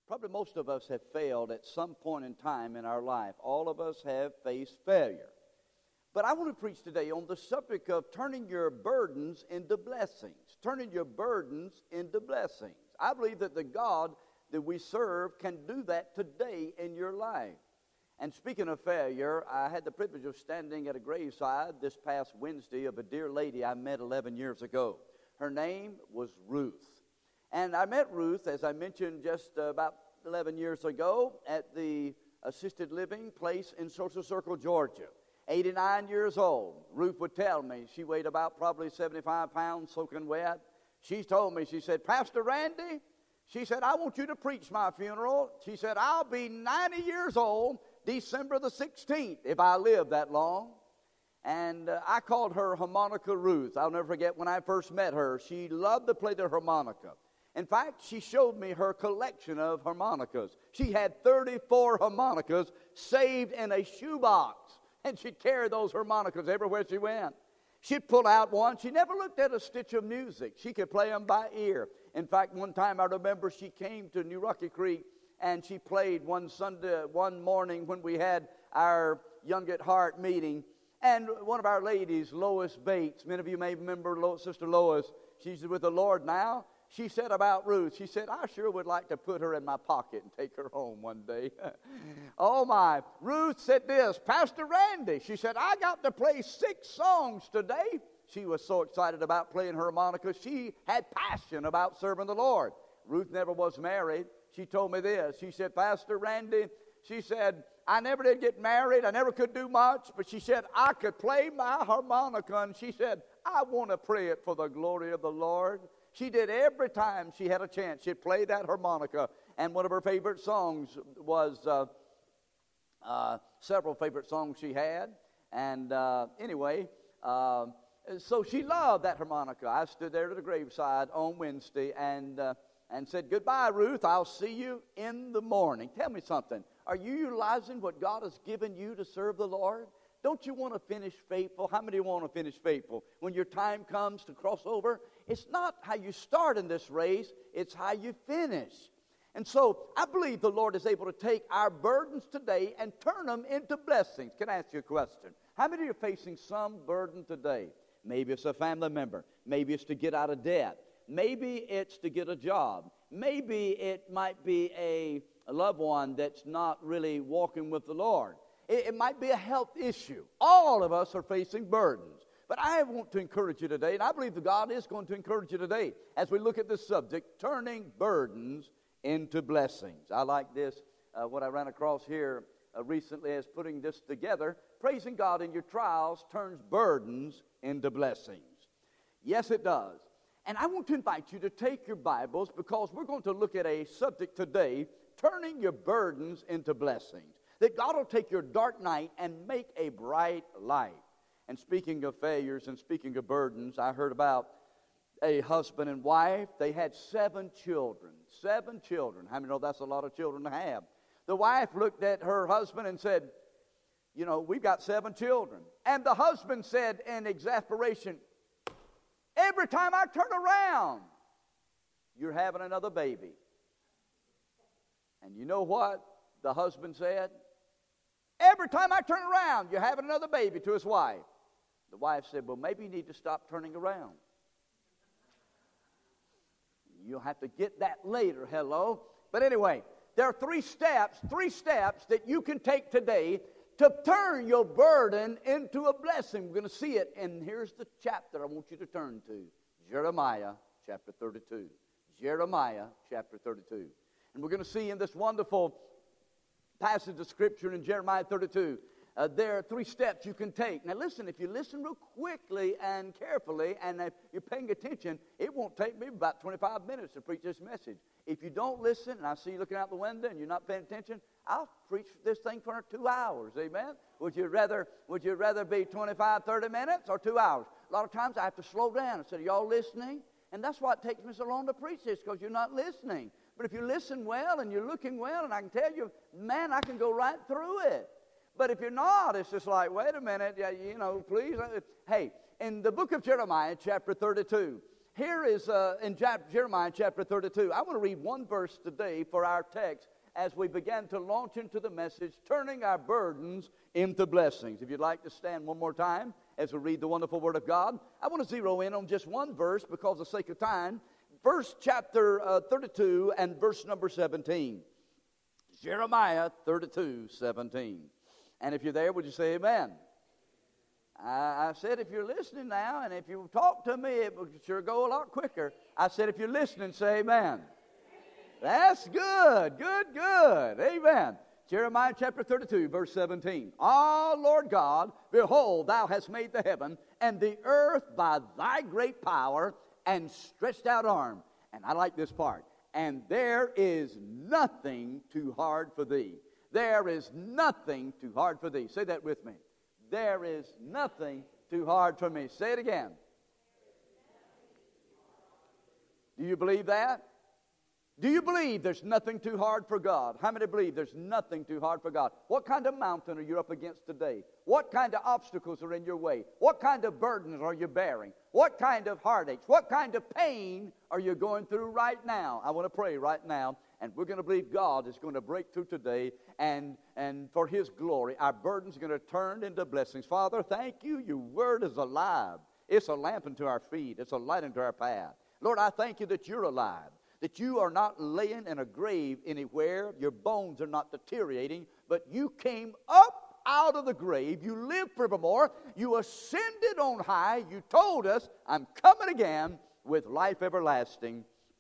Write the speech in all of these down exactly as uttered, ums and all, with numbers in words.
Probably most of us have failed at some point in time in our life. All of us have faced failure. But I want to preach today on the subject of turning your burdens into blessings. Turning your burdens into blessings. I believe that the God that we serve can do that today in your life. And speaking of failure, I had the privilege of standing at a graveside this past Wednesday of a dear lady I met eleven years ago. Her name was Ruth. And I met Ruth, as I mentioned, just uh, about eleven years ago at the assisted living place in Social Circle, Georgia. eighty-nine years old. Ruth would tell me, she weighed about probably seventy-five pounds, soaking wet. She told me, she said, Pastor Randy, she said, I want you to preach my funeral. She said, I'll be ninety years old December the sixteenth if I live that long. And uh, I called her Harmonica Ruth. I'll never forget when I first met her. She loved to play the harmonica. In fact, she showed me her collection of harmonicas. She had thirty-four harmonicas saved in a shoebox. And she'd carry those harmonicas everywhere she went. She'd pull out one. She never looked at a stitch of music. She could play them by ear. In fact, one time I remember she came to New Rocky Creek and she played one Sunday, one morning when we had our Young at Heart meeting. And one of our ladies, Lois Bates, many of you may remember Lo- Sister Lois, she's with the Lord now. She said about Ruth, she said, I sure would like to put her in my pocket and take her home one day. Oh my. Ruth said this, Pastor Randy, she said, I got to play six songs today. She was so excited about playing her harmonica. She had passion about serving the Lord. Ruth never was married. She told me this. She said, Pastor Randy, she said, I never did get married. I never could do much. But she said, I could play my harmonica. And she said, I want to play it for the glory of the Lord. She did every time she had a chance. She'd play that harmonica. And one of her favorite songs was uh, uh, several favorite songs she had. And uh, anyway, uh, so she loved that harmonica. I stood there at the graveside on Wednesday and uh, and said, goodbye, Ruth. I'll see you in the morning. Tell me something. Are you utilizing what God has given you to serve the Lord? Don't you want to finish faithful? How many want to finish faithful? When your time comes to cross over, it's not how you start in this race, it's how you finish. And so I believe the Lord is able to take our burdens today and turn them into blessings. Can I ask you a question? How many are facing some burden today? Maybe it's a family member. Maybe it's to get out of debt. Maybe it's to get a job. Maybe it might be a, a loved one that's not really walking with the Lord. It, it might be a health issue. All of us are facing burdens. But I want to encourage you today, and I believe that God is going to encourage you today as we look at this subject, turning burdens into blessings. I like this, uh, what I ran across here uh, recently as putting this together. Praising God in your trials turns burdens into blessings. Yes, it does. And I want to invite you to take your Bibles because we're going to look at a subject today, turning your burdens into blessings. That God will take your dark night and make a bright light. And speaking of failures and speaking of burdens, I heard about a husband and wife. They had seven children. Seven children. How many know that's a lot of children to have? The wife looked at her husband and said, you know, we've got seven children. And the husband said in exasperation, every time I turn around, you're having another baby. And you know what the husband said? Every time I turn around, you're having another baby, to his wife. The wife said, well, maybe you need to stop turning around. You'll have to get that later, hello. But anyway, there are three steps, three steps that you can take today to turn your burden into a blessing. We're going to see it, and here's the chapter I want you to turn to. Jeremiah chapter thirty-two. Jeremiah chapter thirty-two. And we're going to see in this wonderful passage of Scripture in Jeremiah thirty-two, uh, there are three steps you can take. Now listen, if you listen real quickly and carefully, and if you're paying attention, it won't take me about twenty-five minutes to preach this message. If you don't listen, and I see you looking out the window and you're not paying attention, I'll preach this thing for two hours, amen? Would you rather would you rather be twenty-five, thirty minutes or two hours? A lot of times I have to slow down and say, are y'all listening? And that's why it takes me so long to preach this, because you're not listening. But if you listen well and you're looking well, and I can tell you, man, I can go right through it. But if you're not, it's just like, wait a minute, yeah, you know, please. Uh, hey, in the book of Jeremiah, chapter thirty-two, Here is uh, in Jeremiah chapter thirty-two. I want to read one verse today for our text as we begin to launch into the message, turning our burdens into blessings. If you'd like to stand one more time as we read the wonderful Word of God, I want to zero in on just one verse because of the sake of time. Verse chapter uh, thirty-two and verse number seventeen. Jeremiah thirty-two, seventeen. And if you're there, would you say amen? I, I said if you're listening now, and if you talk to me, it would sure go a lot quicker. I said if you're listening, say amen. That's good, good, good. Amen. Jeremiah chapter thirty-two, verse seventeen. Ah, Lord God, behold, thou hast made the heaven and the earth by thy great power and stretched out arm. And I like this part. And there is nothing too hard for thee. There is nothing too hard for thee. Say that with me. There is nothing too hard for me. Say it again. Do you believe that? Do you believe there's nothing too hard for God? How many believe there's nothing too hard for God? What kind of mountain are you up against today? What kind of obstacles are in your way? What kind of burdens are you bearing? What kind of heartaches? What kind of pain are you going through right now? I want to pray right now, and we're going to believe God is going to break through today, and, and for His glory, our burdens are going to turn into blessings. Father, thank you. Your word is alive. It's a lamp unto our feet. It's a light unto our path. Lord, I thank you that you're alive, that you are not laying in a grave anywhere. Your bones are not deteriorating, but you came up out of the grave. You live forevermore. You ascended on high. You told us, I'm coming again with life everlasting.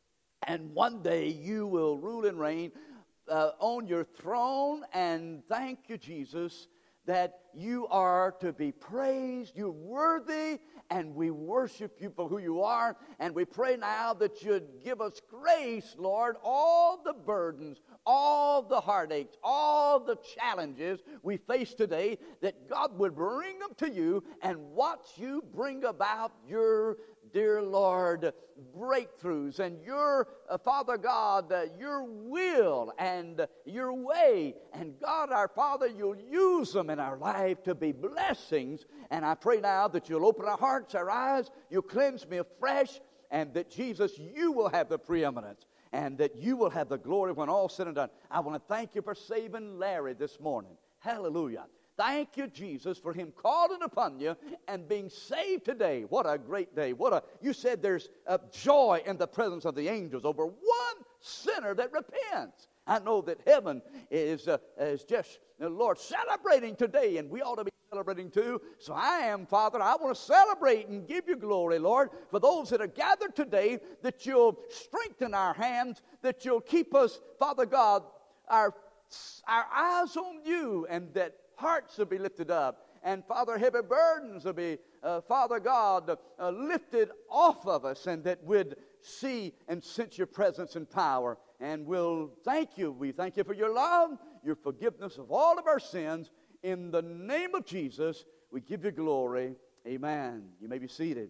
And one day you will rule and reign uh, on your throne. And thank you, Jesus, that you are to be praised. You're worthy, and we worship you for who you are. And we pray now that you'd give us grace, Lord, all the burdens, all the heartaches, all the challenges we face today, that God would bring them to you and watch you bring about your, dear Lord, breakthroughs and your, uh, Father God, uh, your will and uh, your way. And God, our Father, you'll use them in our life to be blessings. And I pray now that you'll open our hearts, our eyes, you'll cleanse me afresh, and that, Jesus, you will have the preeminence, and that you will have the glory when all's said and done. I want to thank you for saving Larry this morning. Hallelujah. Thank you, Jesus, for him calling upon you and being saved today. What a great day. What a, you said there's a joy in the presence of the angels over one sinner that repents. I know that heaven is, uh, is just, uh, Lord, celebrating today, and we ought to be celebrating too. So I am, Father, I want to celebrate and give you glory, Lord, for those that are gathered today, that you'll strengthen our hands, that you'll keep us, Father God, our, our eyes on you, and that hearts will be lifted up. And, Father, heavy burdens will be, uh, Father God, uh, lifted off of us, and that we'd see and sense your presence and power. And we'll thank you. We thank you for your love, your forgiveness of all of our sins. In the name of Jesus, we give you glory. Amen. You may be seated.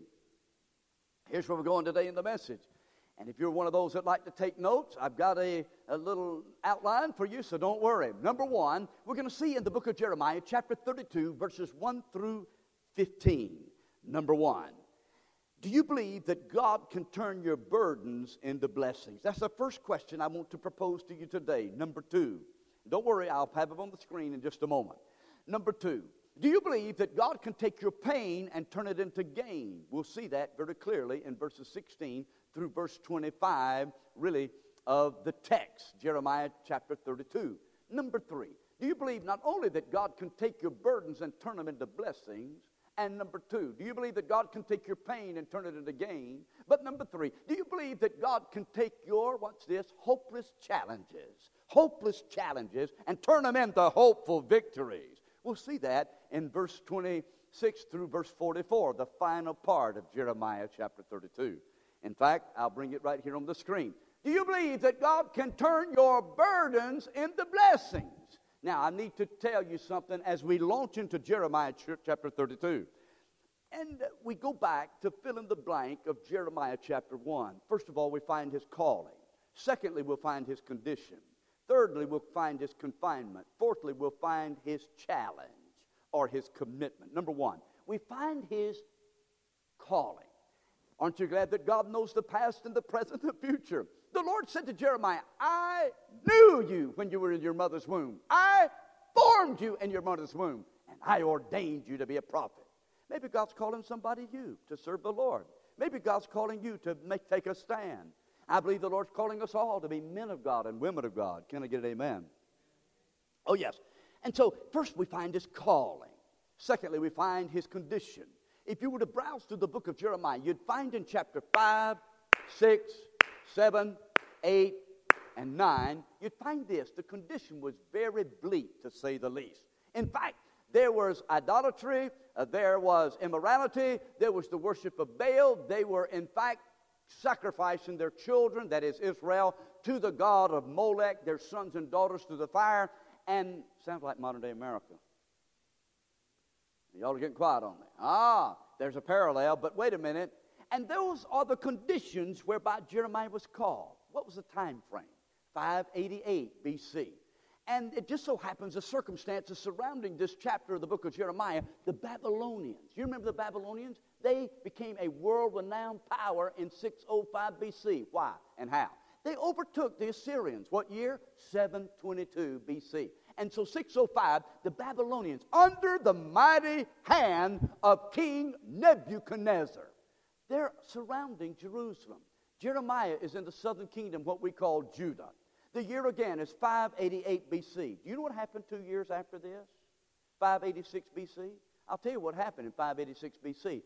Here's where we're going today in the message. And if you're one of those that like to take notes, I've got a, a little outline for you, so don't worry. Number one, we're going to see in the book of Jeremiah, chapter thirty-two, verses one through fifteen. Number one, do you believe that God can turn your burdens into blessings? That's the first question I want to propose to you today. Number two, don't worry, I'll have it on the screen in just a moment. Number two, do you believe that God can take your pain and turn it into gain? We'll see that very clearly in verses sixteen through verse twenty-five, really, of the text, Jeremiah chapter thirty-two. Number three, do you believe not only that God can take your burdens and turn them into blessings, and number two, do you believe that God can take your pain and turn it into gain? But number three, do you believe that God can take your, what's this, hopeless challenges, hopeless challenges, and turn them into hopeful victories? We'll see that in verse twenty-six through verse forty-four, the final part of Jeremiah chapter thirty-two. In fact, I'll bring it right here on the screen. Do you believe that God can turn your burdens into blessings? Now, I need to tell you something as we launch into Jeremiah chapter thirty-two. And we go back to fill in the blank of Jeremiah chapter one. First of all, we find his calling. Secondly, we'll find his condition. Thirdly, we'll find his confinement. Fourthly, we'll find his challenge or his commitment. Number one, we find his calling. Aren't you glad that God knows the past and the present and the future? The Lord said to Jeremiah, I knew you when you were in your mother's womb. I formed you in your mother's womb, and I ordained you to be a prophet. Maybe God's calling somebody you to serve the Lord. Maybe God's calling you to make take a stand. I believe the Lord's calling us all to be men of God and women of God. Can I get an amen? Oh, yes. And so, first we find his calling. Secondly, we find his condition. If you were to browse through the book of Jeremiah, you'd find in chapter five, six, seven, eight, and nine, you'd find this. The condition was very bleak, to say the least. In fact, there was idolatry, uh, there was immorality, there was the worship of Baal. They were, in fact, sacrificing their children, that is Israel, to the god of Molech, their sons and daughters to the fire. And sounds like modern-day America. Y'all are getting quiet on me. Ah, there's a parallel, but wait a minute. And those are the conditions whereby Jeremiah was called. What was the time frame? five eighty-eight B C. And it just so happens the circumstances surrounding this chapter of the book of Jeremiah, the Babylonians. You remember the Babylonians? They became a world-renowned power in six oh five B C. Why and how? They overtook the Assyrians. What year? seven twenty-two B C. And so six oh five, the Babylonians, under the mighty hand of King Nebuchadnezzar, they're surrounding Jerusalem. Jeremiah is in the southern kingdom, what we call Judah. The year again is five eighty-eight B C. Do you know what happened two years after this? five eighty-six B C? I'll tell you what happened in five eighty-six B C.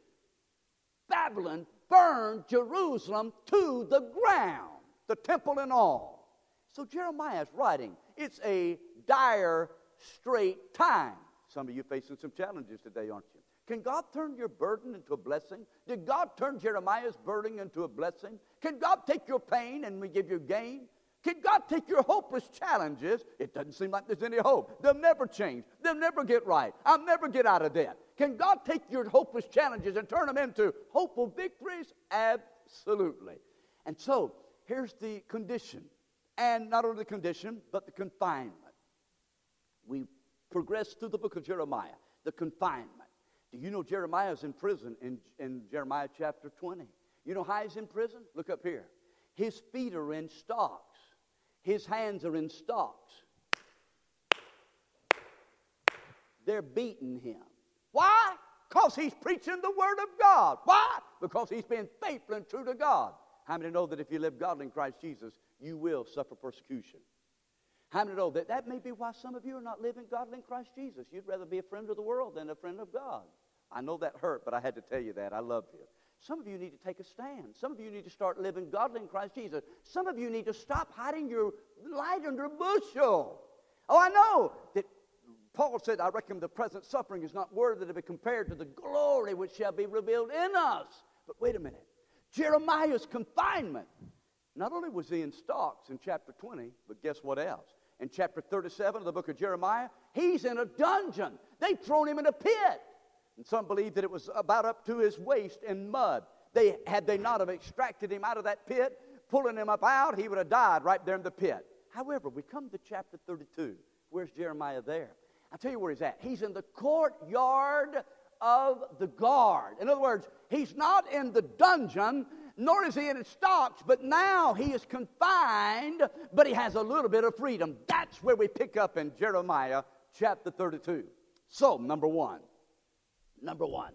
Babylon burned Jerusalem to the ground, the temple and all. So Jeremiah is writing. It's a dire, straight time. Some of you facing some challenges today, aren't you? Can God turn your burden into a blessing? Did God turn Jeremiah's burden into a blessing? Can God take your pain and we give you gain? Can God take your hopeless challenges? It doesn't seem like there's any hope. They'll never change. They'll never get right. I'll never get out of debt. Can God take your hopeless challenges and turn them into hopeful victories? Absolutely. And so, here's the condition. And not only the condition, but the confinement. We progress through the book of Jeremiah. The confinement. Do you know Jeremiah is in prison in, in Jeremiah chapter twenty? You know how he's in prison? Look up here. His feet are in stocks. His hands are in stocks. They're beating him. Why? Because he's preaching the word of God. Why? Because he's been faithful and true to God. How many know that if you live godly in Christ Jesus, you will suffer persecution? How many know that that may be why some of you are not living godly in Christ Jesus? You'd rather be a friend of the world than a friend of God. I know that hurt, but I had to tell you that. I love you. Some of you need to take a stand. Some of you need to start living godly in Christ Jesus. Some of you need to stop hiding your light under a bushel. Oh, I know that Paul said, I reckon the present suffering is not worthy to be compared to the glory which shall be revealed in us. But wait a minute. Jeremiah's confinement. Not only was he in stocks in chapter twenty, but guess what else? In chapter thirty-seven of the book of Jeremiah, he's in a dungeon. They've thrown him in a pit. And some believe that it was about up to his waist in mud. They, had they not have extracted him out of that pit, pulling him up out, he would have died right there in the pit. However, we come to chapter thirty-two. Where's Jeremiah there? I'll tell you where he's at. He's in the courtyard of the guard. In other words, he's not in the dungeon, nor is he in his stocks, but now he is confined, but he has a little bit of freedom. That's where we pick up in Jeremiah chapter thirty-two. So, number one. Number one,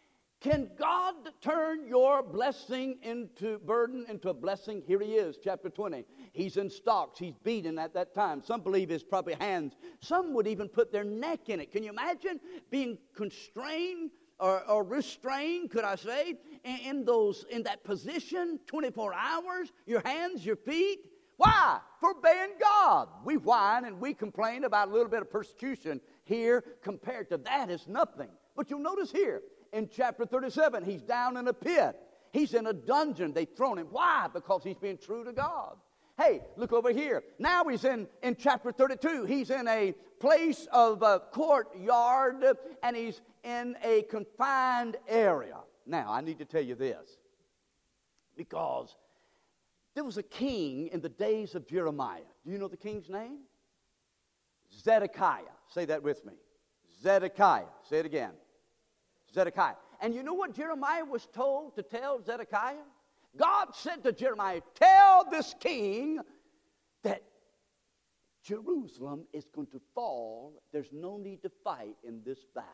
can God turn your blessing into burden into a blessing? Here he is, chapter twenty. He's in stocks. He's beaten at that time. Some believe his probably hands. Some would even put their neck in it. Can you imagine being constrained or, or restrained, could I say, in, in those in that position, twenty-four hours, your hands, your feet? Why? For obeying God. We whine and we complain about a little bit of persecution here. Compared to that is nothing. But you'll notice here, in chapter thirty-seven, he's down in a pit. He's in a dungeon. They've thrown him. Why? Because he's being true to God. Hey, look over here. Now he's in, in chapter thirty-two. He's in a place of a courtyard, and he's in a confined area. Now, I need to tell you this, because there was a king in the days of Jeremiah. Do you know the king's name? Zedekiah. Say that with me. Zedekiah. Say it again. Zedekiah. And you know what Jeremiah was told to tell Zedekiah? God said to Jeremiah, tell this king that Jerusalem is going to fall. There's no need to fight in this battle.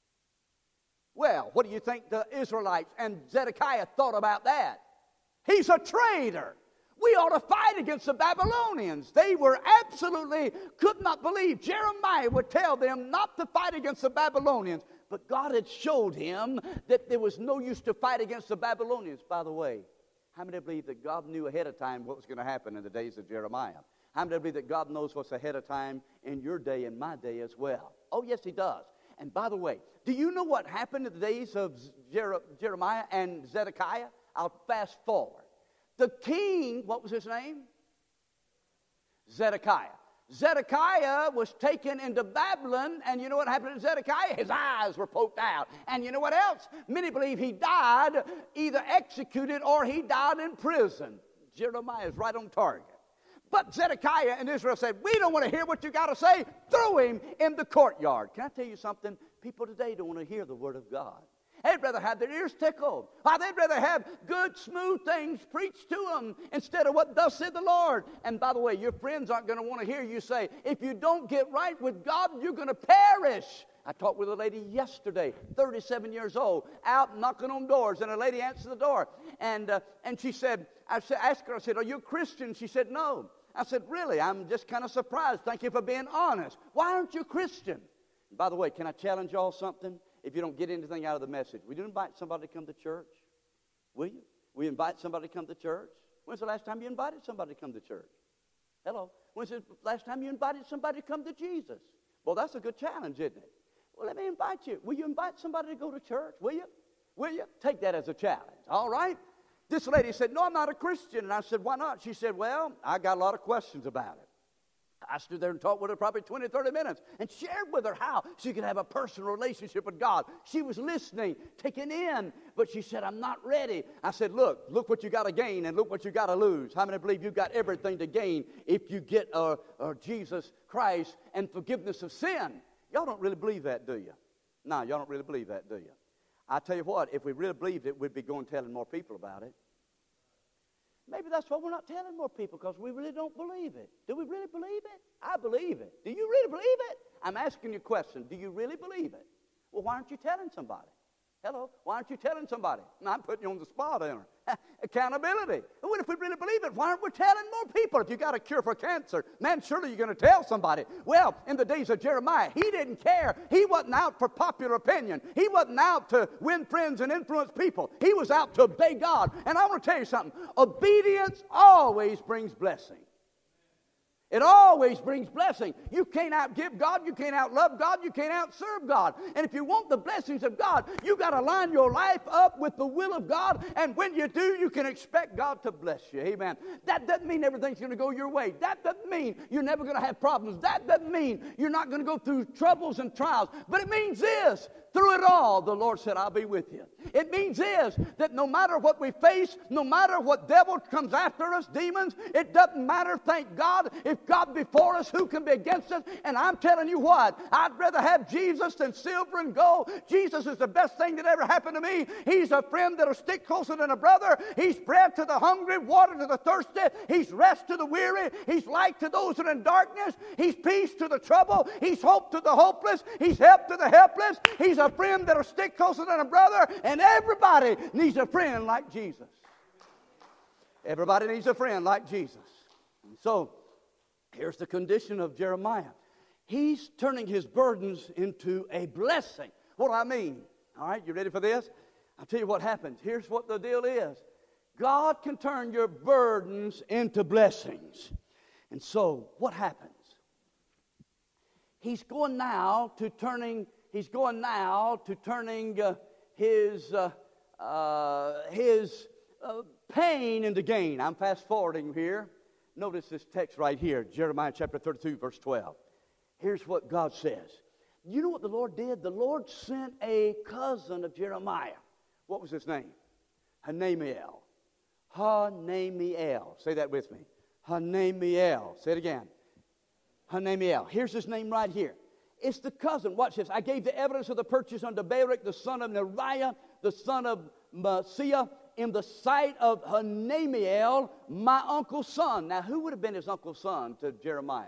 Well, what do you think the Israelites and Zedekiah thought about that? He's a traitor. We ought to fight against the Babylonians. They were absolutely, could not believe Jeremiah would tell them not to fight against the Babylonians. But God had showed him that there was no use to fight against the Babylonians. By the way, how many believe that God knew ahead of time what was going to happen in the days of Jeremiah? How many believe that God knows what's ahead of time in your day and my day as well? Oh, yes, he does. And by the way, do you know what happened in the days of Jer- Jeremiah and Zedekiah? I'll fast forward. The king, what was his name? Zedekiah. Zedekiah was taken into Babylon, and you know what happened to Zedekiah? His eyes were poked out. And you know what else? Many believe he died either executed or he died in prison. Jeremiah is right on target. But Zedekiah and Israel said, we don't want to hear what you got to say. Throw him in the courtyard. Can I tell you something? People today don't want to hear the word of God. They'd rather have their ears tickled. Why, they'd rather have good, smooth things preached to them instead of what thus said the Lord. And by the way, your friends aren't going to want to hear you say, if you don't get right with God, you're going to perish. I talked with a lady yesterday, thirty-seven years old, out knocking on doors, and a lady answered the door. And uh, and she said, I said, asked her, I said, are you a Christian? She said, no. I said, really? I'm just kind of surprised. Thank you for being honest. Why aren't you a Christian? And by the way, can I challenge y'all something? If you don't get anything out of the message, will you invite somebody to come to church? Will you? Will you invite somebody to come to church? When's the last time you invited somebody to come to church? Hello? When's the last time you invited somebody to come to Jesus? Well, that's a good challenge, isn't it? Well, let me invite you. Will you invite somebody to go to church? Will you? Will you? Take that as a challenge. All right? This lady said, no, I'm not a Christian. And I said, why not? She said, well, I got a lot of questions about it. I stood there and talked with her probably twenty, thirty minutes and shared with her how she could have a personal relationship with God. She was listening, taking in, but she said, I'm not ready. I said, look, look what you got to gain and look what you got to lose. How many believe you've got everything to gain if you get uh, uh, Jesus Christ and forgiveness of sin? Y'all don't really believe that, do you? No, y'all don't really believe that, do you? I tell you what, if we really believed it, we'd be going telling more people about it. Maybe that's why we're not telling more people, because we really don't believe it. Do we really believe it? I believe it. Do you really believe it? I'm asking you a question. Do you really believe it? Well, why aren't you telling somebody? Hello? Why aren't you telling somebody? No, I'm putting you on the spot, ain't I? Accountability. What if we really believe it? Why aren't we telling more people? If you got a cure for cancer, man, surely you're going to tell somebody. Well, in the days of Jeremiah, he didn't care. He wasn't out for popular opinion. He wasn't out to win friends and influence people. He was out to obey God. And I want to tell you something. Obedience always brings blessing. It always brings blessing. You can't outgive God. You can't outlove God. You can't outserve God. And if you want the blessings of God, you got to line your life up with the will of God. And when you do, you can expect God to bless you. Amen. That doesn't mean everything's going to go your way. That doesn't mean you're never going to have problems. That doesn't mean you're not going to go through troubles and trials. But it means this. Through it all, the Lord said, I'll be with you. It means this, that no matter what we face, no matter what devil comes after us, demons, it doesn't matter, thank God. If God before us, who can be against us? And I'm telling you what, I'd rather have Jesus than silver and gold. Jesus is the best thing that ever happened to me. He's a friend that'll stick closer than a brother. He's bread to the hungry, water to the thirsty. He's rest to the weary. He's light to those that are in darkness. He's peace to the trouble. He's hope to the hopeless. He's help to the helpless. He's a friend that'll stick closer than a brother, and everybody needs a friend like Jesus. Everybody needs a friend like Jesus. And so, here's the condition of Jeremiah. He's turning his burdens into a blessing. What do I mean? All right, you ready for this? I'll tell you what happens. Here's what the deal is. God can turn your burdens into blessings. And so, what happens? He's going now to turning He's going now to turning uh, his, uh, uh, his uh, pain into gain. I'm fast forwarding here. Notice this text right here, Jeremiah chapter thirty-two, verse twelve. Here's what God says. You know what the Lord did? The Lord sent a cousin of Jeremiah. What was his name? Hanamiel. Hanamiel. Say that with me. Hanamiel. Say it again. Hanamiel. Here's his name right here. It's the cousin. Watch this. I gave the evidence of the purchase unto Baruch, the son of Neriah, the son of Messiah, in the sight of Hanamiel, my uncle's son. Now, who would have been his uncle's son to Jeremiah?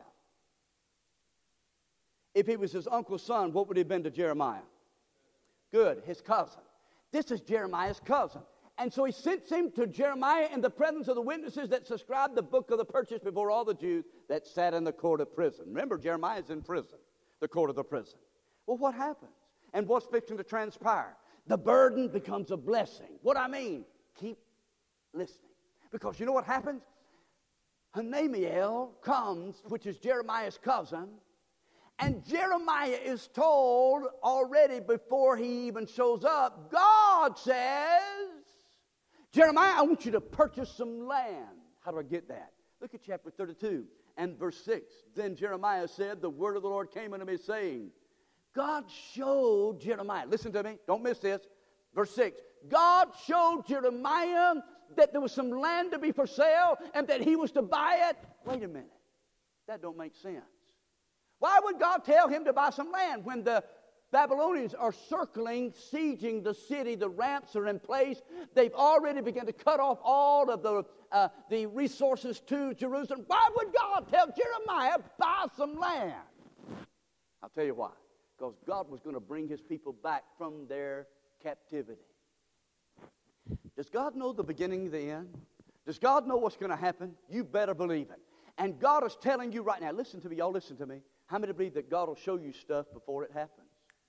If he was his uncle's son, what would he have been to Jeremiah? Good, his cousin. This is Jeremiah's cousin. And so he sends him to Jeremiah in the presence of the witnesses that subscribed the book of the purchase before all the Jews that sat in the court of prison. Remember, Jeremiah's in prison, the court of the prison. Well, what happens? And what's fixing to transpire? The burden becomes a blessing. What I mean? Keep listening. Because you know what happens? Hanamiel comes, which is Jeremiah's cousin, and Jeremiah is told already before he even shows up, God says, Jeremiah, I want you to purchase some land. How do I get that? Look at chapter thirty-two and verse six. Then Jeremiah said, the word of the Lord came unto me, saying, God showed Jeremiah, listen to me, don't miss this, verse six. God showed Jeremiah that there was some land to be for sale and that he was to buy it. Wait a minute, that don't make sense. Why would God tell him to buy some land when the Babylonians are circling, sieging the city? The ramps are in place. They've already begun to cut off all of the, uh, the resources to Jerusalem. Why would God tell Jeremiah, buy some land? I'll tell you why. Because God was going to bring his people back from their captivity. Does God know the beginning and the end? Does God know what's going to happen? You better believe it. And God is telling you right now, listen to me, y'all listen to me. How many believe that God will show you stuff before it happens?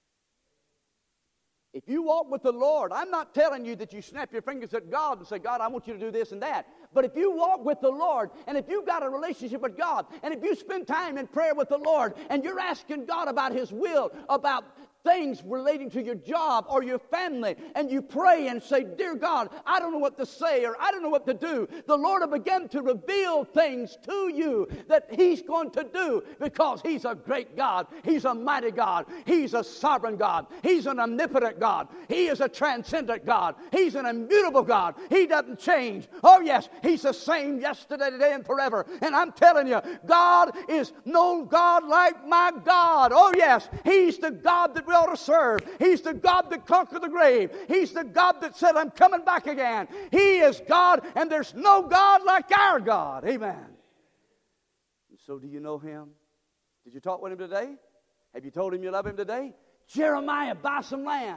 If you walk with the Lord, I'm not telling you that you snap your fingers at God and say, God, I want you to do this and that. But if you walk with the Lord, and if you've got a relationship with God, and if you spend time in prayer with the Lord, and you're asking God about his will, about things relating to your job or your family, and you pray and say, dear God, I don't know what to say or I don't know what to do, the Lord will begin to reveal things to you that he's going to do, because he's a great God. He's a mighty God. He's a sovereign God. He's an omnipotent God. He is a transcendent God. He's an immutable God. He doesn't change. Oh yes, he's the same yesterday, today, and forever. And I'm telling you, God is no God like my God. Oh yes, he's the God that we ought to serve. He's the God that conquered the grave. He's the God that said, I'm coming back again. He is God, and there's no God like our God. Amen. And so do you know him? Did you talk with him today? Have you told him you love him today? Jeremiah, buy some land.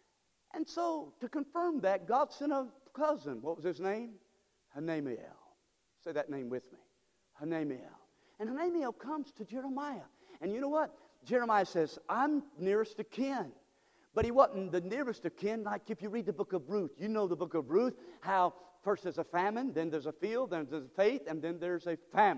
And so, to confirm that, God sent a cousin. What was his name? Hanamiel. Say that name with me. Hanamiel. And Hanamiel comes to Jeremiah. And you know what? Jeremiah says, I'm nearest of kin. But he wasn't the nearest of kin. Like if you read the book of Ruth, you know the book of Ruth, how first there's a famine, then there's a field, then there's faith, and then there's a family.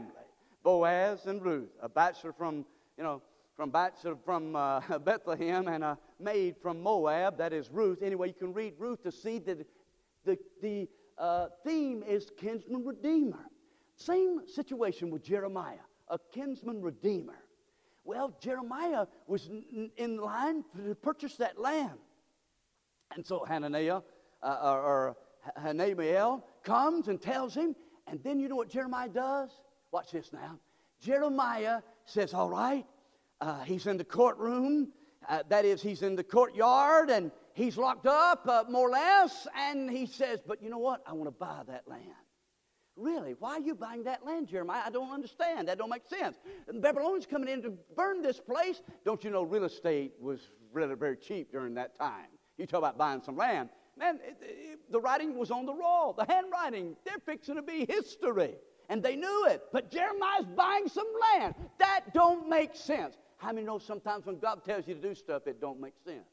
Boaz and Ruth, a bachelor from, you know, from bachelor from uh, Bethlehem, and a maid from Moab, that is Ruth. Anyway, you can read Ruth to see that the, the uh, theme is kinsman redeemer. Same situation with Jeremiah, a kinsman redeemer. Well, Jeremiah was in line to purchase that land. And so Hananiah, uh, or, or Hanamiel comes and tells him, and then you know what Jeremiah does? Watch this now. Jeremiah says, all right, uh, he's in the courtroom. Uh, that is, he's in the courtyard, and he's locked up, uh, more or less. And he says, but you know what? I want to buy that land. Really? Why are you buying that land, Jeremiah? I don't understand. That don't make sense. The Babylonians coming in to burn this place. Don't you know real estate was really very cheap during that time? You talk about buying some land. Man, it, it, the writing was on the wall. The handwriting, they're fixing to be history. And they knew it. But Jeremiah's buying some land. That don't make sense. How many know sometimes when God tells you to do stuff, it don't make sense?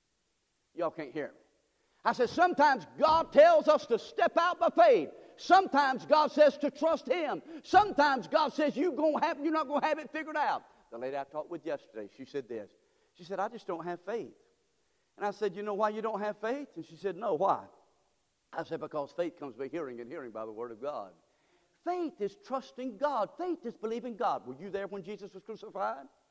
Y'all can't hear me. I said sometimes God tells us to step out by faith. Sometimes God says to trust him. Sometimes God says you're, gonna have, you're not going to have it figured out. The lady I talked with yesterday, she said this. She said, I just don't have faith. And I said, you know why you don't have faith? And she said, no, why? I said, because faith comes by hearing, and hearing by the word of God. Faith is trusting God. Faith is believing God. Were you there when Jesus was crucified?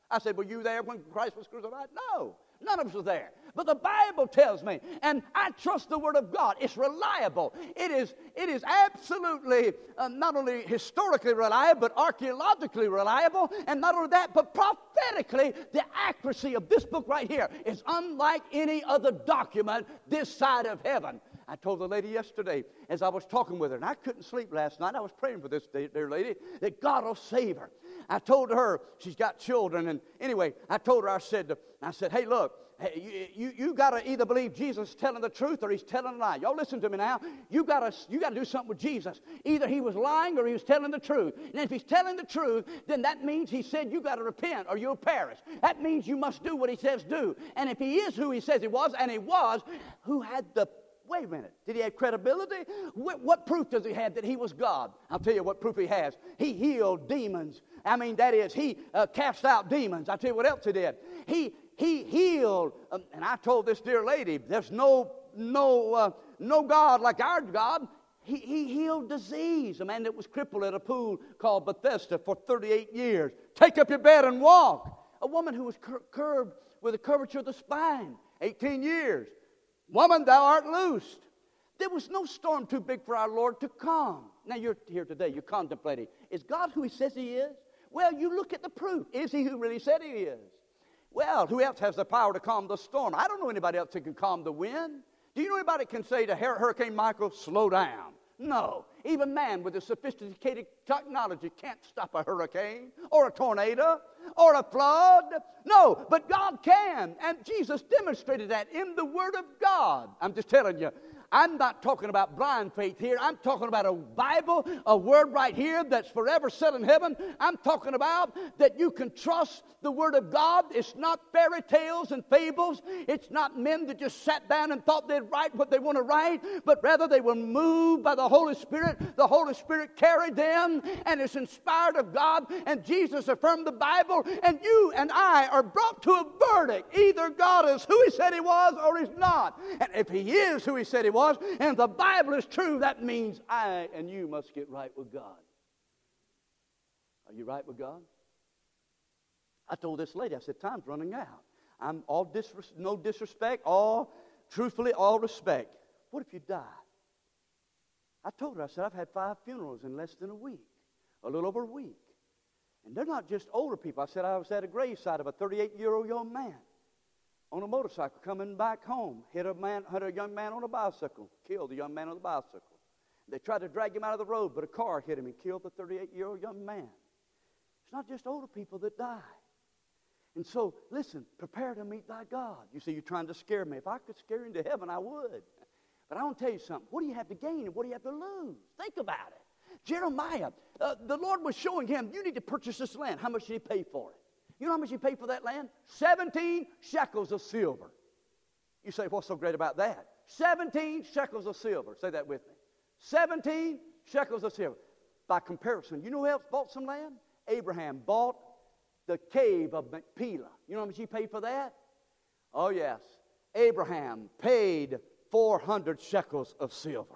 I said, were you there when Christ was crucified? No. None of us were there. But the Bible tells me, and I trust the Word of God. It's reliable. It is, it is absolutely uh, not only historically reliable, but archaeologically reliable. And not only that, but prophetically, the accuracy of this book right here is unlike any other document this side of heaven. I told the lady yesterday as I was talking with her, and I couldn't sleep last night. I was praying for this dear lady, that God will save her. I told her, she's got children, and anyway, I told her, I said, I said, hey, look, hey, you, you, you got to either believe Jesus is telling the truth or he's telling a lie. Y'all listen to me now. You got to you got to do something with Jesus. Either he was lying or he was telling the truth. And if he's telling the truth, then that means he said you got to repent or you'll perish. That means you must do what he says do. And if he is who he says he was, and he was, who had the Wait a minute. Did he have credibility? What, what proof does he have that he was God? I'll tell you what proof he has. He healed demons. I mean, that is, he uh, cast out demons. I'll tell you what else he did. He he healed, um, and I told this dear lady, there's no no uh, no God like our God. He, he healed disease. A man that was crippled at a pool called Bethesda for thirty-eight years. Take up your bed and walk. A woman who was cur- curved with a curvature of the spine, eighteen years. Woman, thou art loosed. There was no storm too big for our Lord to calm. Now, you're here today. You're contemplating. Is God who he says he is? Well, you look at the proof. Is he who really said he is? Well, who else has the power to calm the storm? I don't know anybody else that can calm the wind. Do you know anybody that can say to Hurricane Michael, slow down? No. Even man with a sophisticated technology can't stop a hurricane or a tornado or a flood. No, but God can. And Jesus demonstrated that in the Word of God. I'm just telling you. I'm not talking about blind faith here. I'm talking about a Bible, a word right here that's forever set in heaven. I'm talking about that you can trust the Word of God. It's not fairy tales and fables. It's not men that just sat down and thought they'd write what they want to write, but rather they were moved by the Holy Spirit. The Holy Spirit carried them, and it's inspired of God, and Jesus affirmed the Bible, and you and I are brought to a verdict. Either God is who he said he was or he's not. And if he is who he said he was, and the Bible is true, that means I and you must get right with God. Are you right with God? I told this lady, I said, time's running out. I'm all disres- no disrespect, all truthfully, all respect. What if you die? I told her, I said, I've had five funerals in less than a week, a little over a week. And they're not just older people. I said I was at a graveside of a thirty-eight-year-old young man on a motorcycle coming back home. Hit a man, hit a young man on a bicycle, killed the young man on the bicycle. They tried to drag him out of the road, but a car hit him and killed the thirty-eight-year-old young man. It's not just older people that die. And so, listen, prepare to meet thy God. You say, you're trying to scare me. If I could scare you into heaven, I would. But I want to tell you something. What do you have to gain and what do you have to lose? Think about it. Jeremiah, uh, the Lord was showing him, you need to purchase this land. How much did he pay for it? You know how much he paid for that land? seventeen shekels of silver. You say, what's so great about that? seventeen shekels of silver. Say that with me. seventeen shekels of silver. By comparison, you know who else bought some land? Abraham bought the cave of Machpelah. You know how much he paid for that? Oh, yes. Abraham paid four hundred shekels of silver.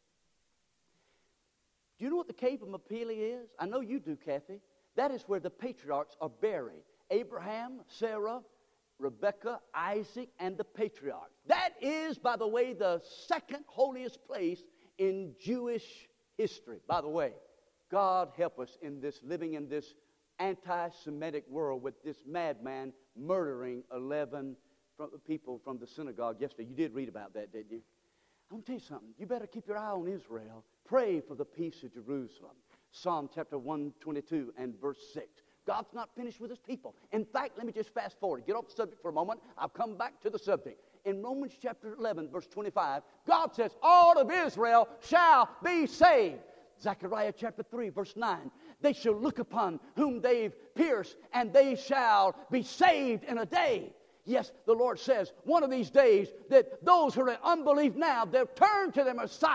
Do you know what the cave of Machpelah is? I know you do, Kathy. That is where the patriarchs are buried. Abraham, Sarah, Rebekah, Isaac, and the patriarchs. That is, by the way, the second holiest place in Jewish history. By the way, God help us in this, living in this anti-Semitic world with this madman murdering eleven people from the synagogue yesterday. You did read about that, didn't you? I'm going to tell you something. You better keep your eye on Israel. Pray for the peace of Jerusalem. Psalm chapter one twenty-two and verse six. God's not finished with his people. In fact, let me just fast forward. Get off the subject for a moment. I'll come back to the subject. In Romans chapter eleven, verse twenty-five, God says, all of Israel shall be saved. Zechariah chapter three, verse nine. They shall look upon whom they've pierced, and they shall be saved in a day. Yes, the Lord says one of these days that those who are in unbelief now, they'll turn to their Messiah.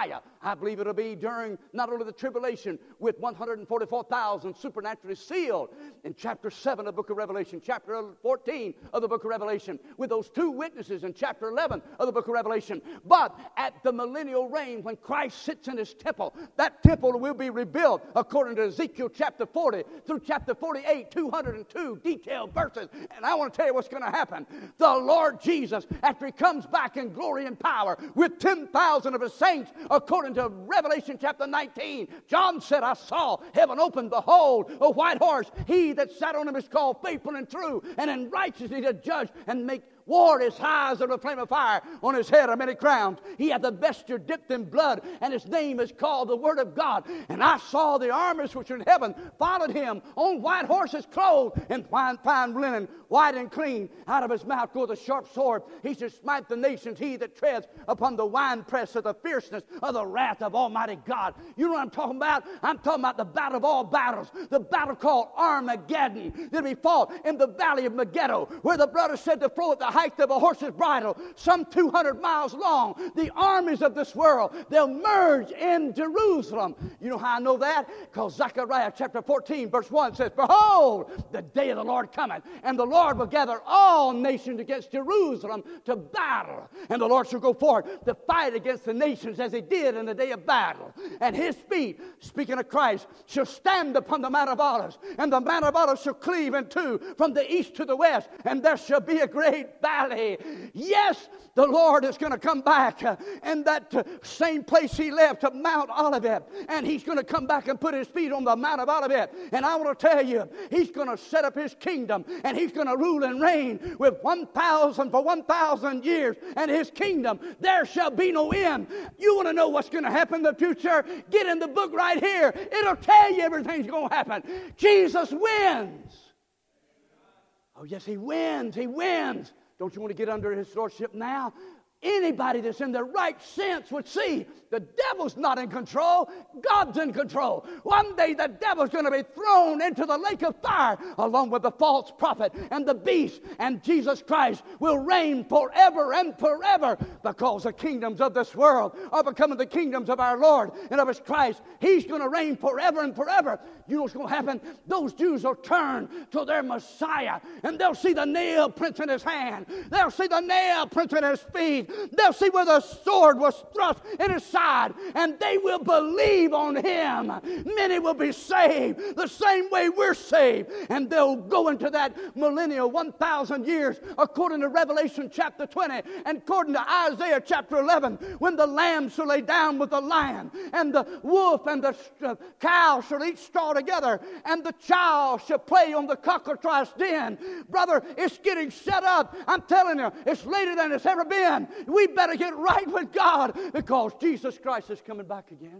I believe it'll be during not only the tribulation with one hundred forty-four thousand supernaturally sealed in chapter seven of the book of Revelation, chapter fourteen of the book of Revelation, with those two witnesses in chapter eleven of the book of Revelation. But at the millennial reign, when Christ sits in his temple, that temple will be rebuilt according to Ezekiel chapter forty through chapter forty-eight, two hundred two detailed verses. And I want to tell you what's going to happen. The Lord Jesus, after he comes back in glory and power with ten thousand of his saints, according to Revelation chapter nineteen, John said, I saw heaven open, behold, a white horse. He that sat on him is called Faithful and True, and in righteousness to judge and make war as high as a flame of fire. On his head are many crowns. He hath the vesture dipped in blood, and his name is called the Word of God. And I saw the armies which are in heaven followed him on white horses, clothed in fine, fine linen, white and clean. Out of his mouth goeth a sharp sword. He shall smite the nations, he that treads upon the winepress of the fierceness of the wrath of Almighty God. You know what I'm talking about? I'm talking about the battle of all battles, the battle called Armageddon, that we fought in the valley of Megiddo, where the brother said to throw at the height of a horse's bridle, some two hundred miles long. The armies of this world, they'll merge in Jerusalem. You know how I know that? Because Zechariah chapter fourteen verse one says, Behold, the day of the Lord cometh, and the Lord will gather all nations against Jerusalem to battle. And the Lord shall go forth to fight against the nations as he did in the day of battle. And his feet, speaking of Christ, shall stand upon the Mount of Olives, and the Mount of Olives shall cleave in two from the east to the west, and there shall be a great valley. Yes, the Lord is going to come back uh, and that uh, same place he left, to Mount Olivet, and he's going to come back and put his feet on the Mount of Olivet. And I want to tell you, he's going to set up his kingdom, and he's going to rule and reign with one thousand for one thousand years, and his kingdom there shall be no end. You want to know what's going to happen in the future? Get in the book right here. It'll tell you everything's going to happen. Jesus wins. Oh yes, he wins. He wins. Don't you want to get under his lordship now? Anybody that's in their right sense would see the devil's not in control. God's in control. One day the devil's going to be thrown into the lake of fire along with the false prophet and the beast, and Jesus Christ will reign forever and forever, because the kingdoms of this world are becoming the kingdoms of our Lord and of his Christ. He's going to reign forever and forever. You know what's going to happen? Those Jews will turn to their Messiah, and they'll see the nail prints in his hand. They'll see the nail prints in his feet. They'll see where the sword was thrust in his side, and they will believe on him. Many will be saved the same way we're saved, and they'll go into that millennial one thousand years according to Revelation chapter twenty and according to Isaiah chapter eleven, when the lamb shall lay down with the lion, and the wolf and the cow shall eat straw together, and the child shall play on the cockatrice den. Brother, it's getting set up. I'm telling you, it's later than it's ever been. We better get right with God, because Jesus Christ is coming back again.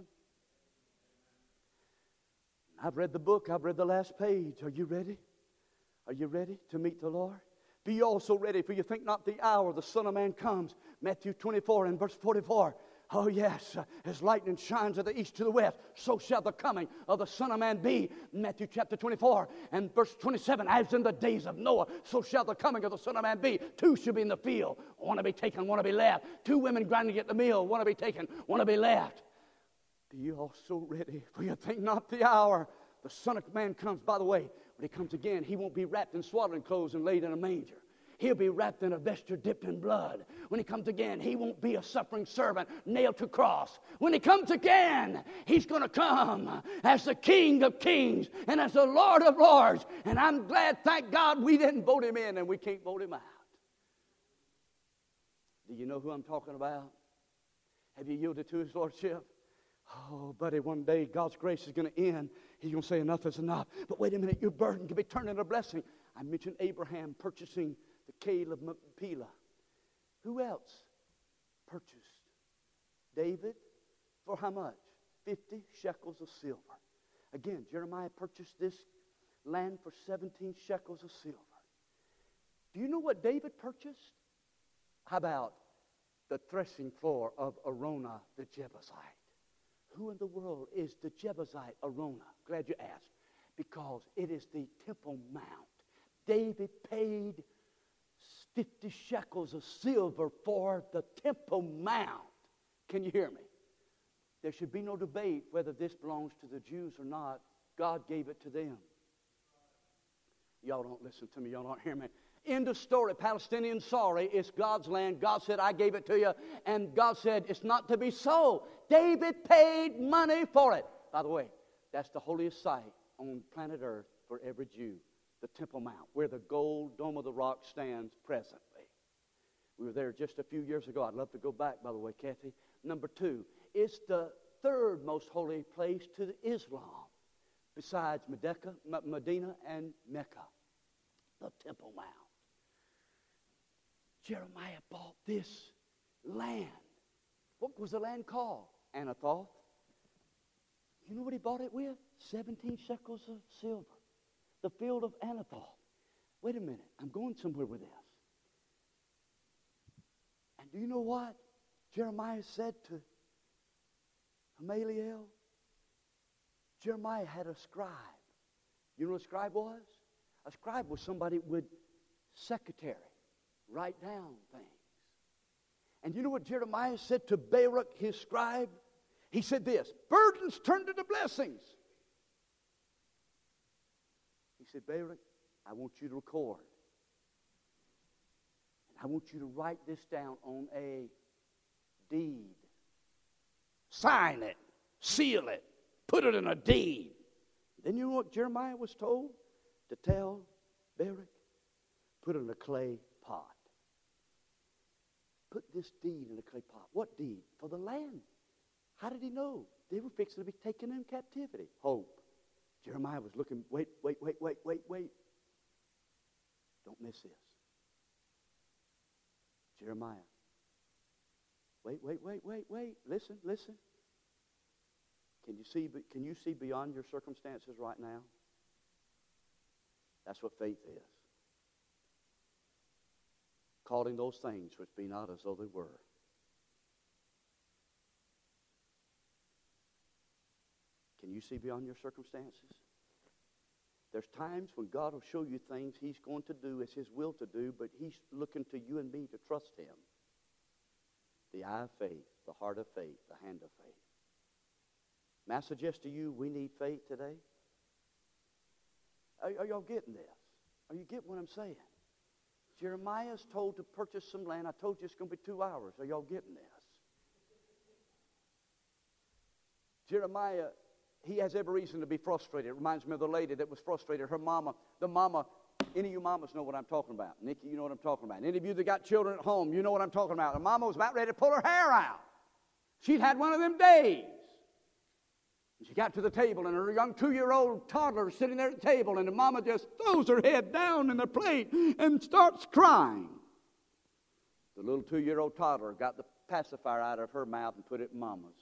I've read the book. I've read the last page. Are you ready? Are you ready to meet the Lord? Be also ready, for you think not the hour the Son of Man comes. Matthew twenty-four and verse forty-four. Oh yes, as lightning shines at the east to the west, so shall the coming of the Son of Man be. Matthew chapter twenty-four and verse twenty-seven. As in the days of Noah, so shall the coming of the Son of Man be. Two shall be in the field, one to be taken, one to be left. Two women grinding at the mill, one to be taken, one to be left. Be you also ready, for you think not the hour the Son of Man comes. By the way, when he comes again, he won't be wrapped in swaddling clothes and laid in a manger. He'll be wrapped in a vesture dipped in blood. When he comes again, he won't be a suffering servant nailed to a cross. When he comes again, he's going to come as the King of kings and as the Lord of lords. And I'm glad, thank God, we didn't vote him in and we can't vote him out. Do you know who I'm talking about? Have you yielded to his lordship? Oh, buddy, one day God's grace is going to end. He's going to say enough is enough. But wait a minute, your burden can be turned into a blessing. I mentioned Abraham purchasing the Cave of Machpelah. Who else purchased? David, for how much? fifty shekels of silver. Again, Jeremiah purchased this land for seventeen shekels of silver. Do you know what David purchased? How about the threshing floor of Araunah the Jebusite? Who in the world is the Jebusite Araunah? Glad you asked. Because it is the Temple Mount. David paid fifty shekels of silver for the Temple Mount. Can you hear me? there should be no debate whether this belongs to the Jews or not. God gave it to them. Y'all don't listen to me. Y'all don't hear me. End of story. Palestinians, sorry. It's God's land. God said, I gave it to you. And God said, it's not to be so. David paid money for it. By the way, that's the holiest site on planet Earth for every Jew. The Temple Mount, where the gold Dome of the Rock stands presently. We were there just a few years ago. I'd love to go back, by the way, Kathy. Number two, it's the third most holy place to Islam, besides Medecca, Medina and Mecca, the Temple Mount. Jeremiah bought this land. What was the land called? Anathoth. You know what he bought it with? seventeen shekels of silver. The field of Anathoth. Wait a minute. I'm going somewhere with this. And do you know what Jeremiah said to Gamaliel? Jeremiah had a scribe. You know what a scribe was? A scribe was somebody with secretary. Write down things. And you know what Jeremiah said to Baruch, his scribe? He said this, burdens turn to the blessings. He said, Baruch, I want you to record. And I want you to write this down on a deed. Sign it. Seal it. Put it in a deed. Then you know what Jeremiah was told to tell Baruch? Put it in a clay pot. Put this deed in a clay pot. What deed? For the land. How did he know? They were fixing to be taken in captivity. Hope. Jeremiah was looking, wait, wait, wait, wait, wait, wait. Don't miss this. Jeremiah. Wait, wait, wait, wait, wait. Listen, listen. Can you see, can you see beyond your circumstances right now? That's what faith is. Calling those things which be not as though they were. Can you see beyond your circumstances? There's times when God will show you things He's going to do, it's His will to do, but He's looking to you and me to trust Him. The eye of faith, the heart of faith, the hand of faith. May I suggest to you we need faith today? Are, are y'all getting this? Are you getting what I'm saying? Jeremiah's told to purchase some land. I told you it's going to be two hours. Are y'all getting this? Jeremiah, he has every reason to be frustrated. It reminds me of the lady that was frustrated. Her mama, the mama, any of you mamas know what I'm talking about. Nikki, you know what I'm talking about. Any of you that got children at home, you know what I'm talking about. The mama was about ready to pull her hair out. She'd had one of them days. She got to the table, and her young two-year-old toddler was sitting there at the table, and the mama just throws her head down in the plate and starts crying. The little two-year-old toddler got the pacifier out of her mouth and put it in mama's.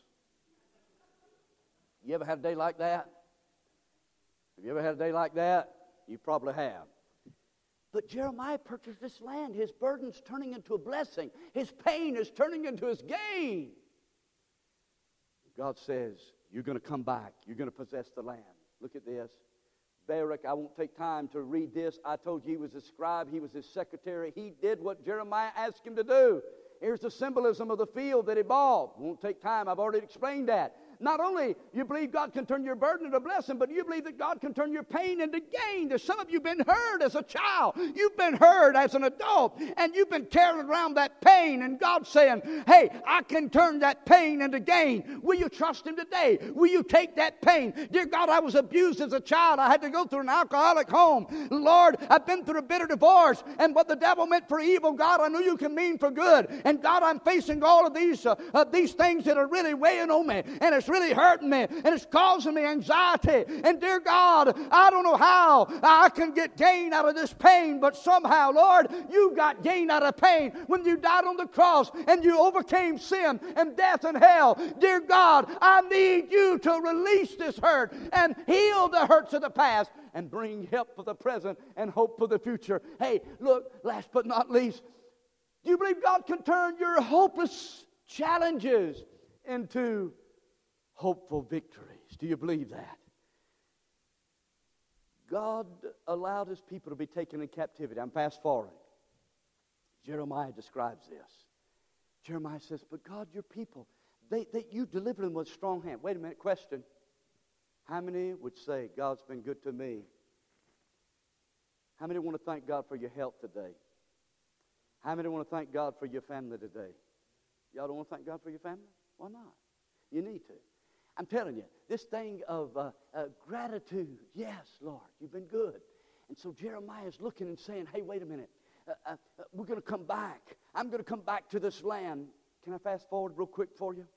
You ever had a day like that? Have you ever had a day like that? You probably have. But Jeremiah purchased this land. His burden's turning into a blessing. His pain is turning into his gain. God says, you're going to come back. You're going to possess the land. Look at this. Baruch, I won't take time to read this. I told you he was his scribe. He was his secretary. He did what Jeremiah asked him to do. Here's the symbolism of the field that he bought. Won't take time. I've already explained that. Not only you believe God can turn your burden into a blessing, but you believe that God can turn your pain into gain. There's some of you been hurt as a child. You've been hurt as an adult, and you've been carrying around that pain, and God's saying, hey, I can turn that pain into gain. Will you trust Him today? Will you take that pain? Dear God, I was abused as a child. I had to go through an alcoholic home. Lord, I've been through a bitter divorce, and what the devil meant for evil, God, I know you can mean for good. And God, I'm facing all of these, uh, uh, these things that are really weighing on me, and it's really hurting me, and it's causing me anxiety. And dear God, I don't know how I can get gain out of this pain, but somehow, Lord, you got gain out of pain when you died on the cross and you overcame sin and death and hell. Dear God, I need you to release this hurt and heal the hurts of the past and bring help for the present and hope for the future. Hey, look, last but not least, do you believe God can turn your hopeless challenges into hopeful victories? Do you believe that? God allowed His people to be taken in captivity. I'm fast forwarding. Jeremiah describes this. Jeremiah says, but God, your people, They, they, you delivered them with a strong hand. Wait a minute, question. How many would say, God's been good to me? How many want to thank God for your health today? How many want to thank God for your family today? Y'all don't want to thank God for your family? Why not? You need to. I'm telling you, this thing of uh, uh, gratitude, yes, Lord, you've been good. And so Jeremiah is looking and saying, hey, wait a minute. Uh, uh, uh, we're going to come back. I'm going to come back to this land. Can I fast forward real quick for you?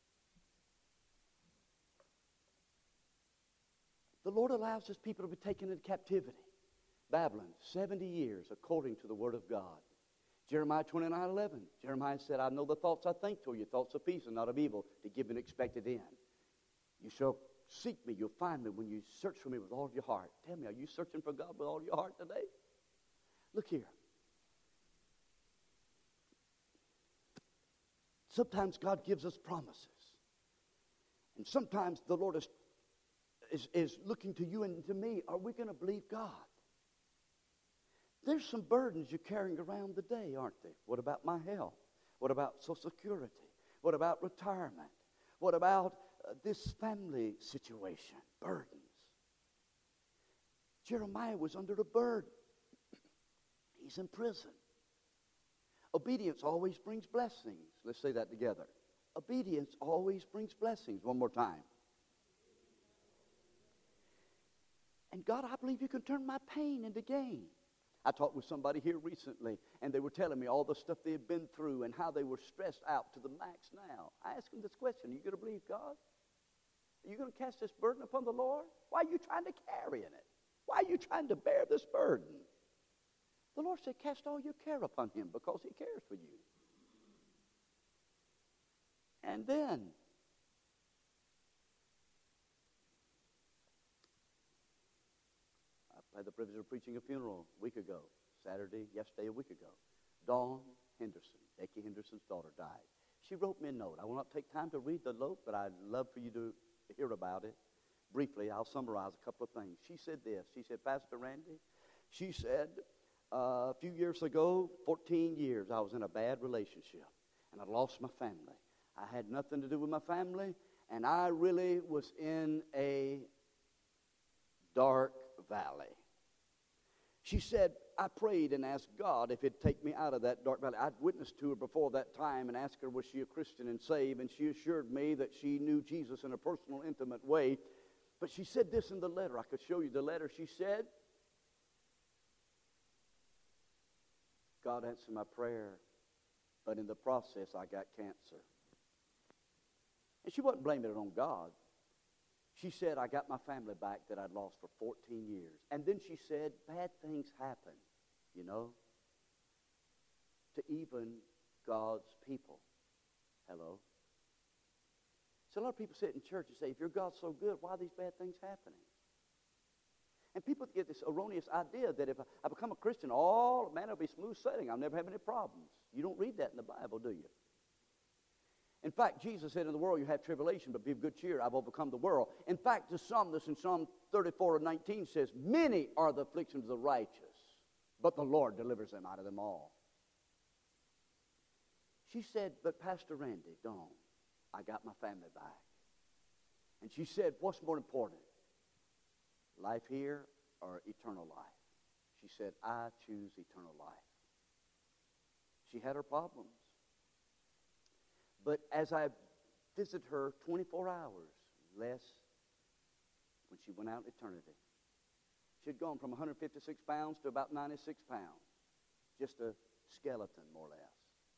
The Lord allows His people to be taken into captivity. Babylon, seventy years according to the Word of God. Jeremiah twenty-nine eleven. Jeremiah said, I know the thoughts I think toward you, thoughts of peace and not of evil, to give an expected end. You shall seek me, you'll find me when you search for me with all your heart. Tell me, are you searching for God with all your heart today? Look here. Sometimes God gives us promises. And sometimes the Lord is, is, is looking to you and to me. Are we going to believe God? There's some burdens you're carrying around today, aren't there? What about my health? What about Social Security? What about retirement? What about uh, this family situation? Burdens. Jeremiah was under a burden. He's in prison. Obedience always brings blessings. Let's say that together. Obedience always brings blessings. One more time. And God, I believe you can turn my pain into gain. I talked with somebody here recently, and they were telling me all the stuff they had been through and how they were stressed out to the max now. I asked them this question, are you going to believe God? Are you going to cast this burden upon the Lord? Why are you trying to carry in it? Why are you trying to bear this burden? The Lord said, cast all your care upon Him because He cares for you. And then, I had the privilege of preaching a funeral a week ago, Saturday, yesterday, a week ago. Dawn Henderson, Becky Henderson's daughter, died. She wrote me a note. I will not take time to read the note, but I'd love for you to hear about it. Briefly, I'll summarize a couple of things. She said this. She said, Pastor Randy, she said, uh, a few years ago, fourteen years, I was in a bad relationship, and I lost my family. I had nothing to do with my family, and I really was in a dark valley. She said, I prayed and asked God if He'd take me out of that dark valley. I'd witnessed to her before that time and asked her, was she a Christian and saved? And she assured me that she knew Jesus in a personal, intimate way. But she said this in the letter. I could show you the letter. She said, God answered my prayer, but in the process I got cancer. And she wasn't blaming it on God. She said, I got my family back that I'd lost for fourteen years. And then she said, bad things happen, you know, to even God's people. Hello? So a lot of people sit in church and say, if your God's so good, why are these bad things happening? And people get this erroneous idea that if I become a Christian, oh, man, it'll be smooth sailing. I'll never have any problems. You don't read that in the Bible, do you? In fact, Jesus said, in the world you have tribulation, but be of good cheer. I've overcome the world. In fact, the psalmist in Psalm thirty-four and nineteen says, many are the afflictions of the righteous, but the Lord delivers them out of them all. She said, but Pastor Randy, Dawn, I got my family back. And she said, what's more important, life here or eternal life? She said, I choose eternal life. She had her problems. But as I visited her twenty-four hours less when she went out in eternity, she had gone from one hundred fifty-six pounds to about ninety-six pounds. Just a skeleton, more or less.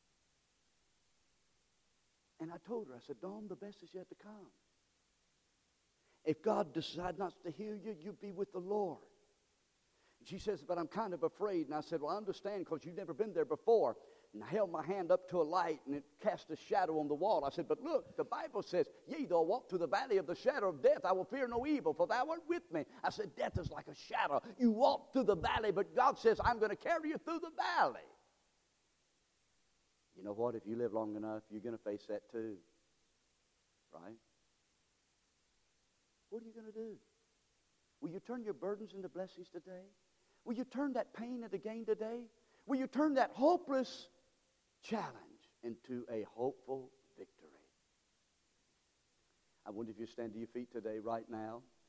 And I told her, I said, Dawn, the best is yet to come. If God decides not to heal you, you be with the Lord. And she says, but I'm kind of afraid. And I said, well, I understand because you've never been there before. And I held my hand up to a light, and it cast a shadow on the wall. I said, but look, the Bible says, yea, though I walk through the valley of the shadow of death, I will fear no evil, for thou art with me. I said, death is like a shadow. You walk through the valley, but God says, I'm going to carry you through the valley. You know what? If you live long enough, you're going to face that too. Right? What are you going to do? Will you turn your burdens into blessings today? Will you turn that pain into gain today? Will you turn that hopeless challenge into a hopeful victory? I wonder if you stand to your feet today, right now.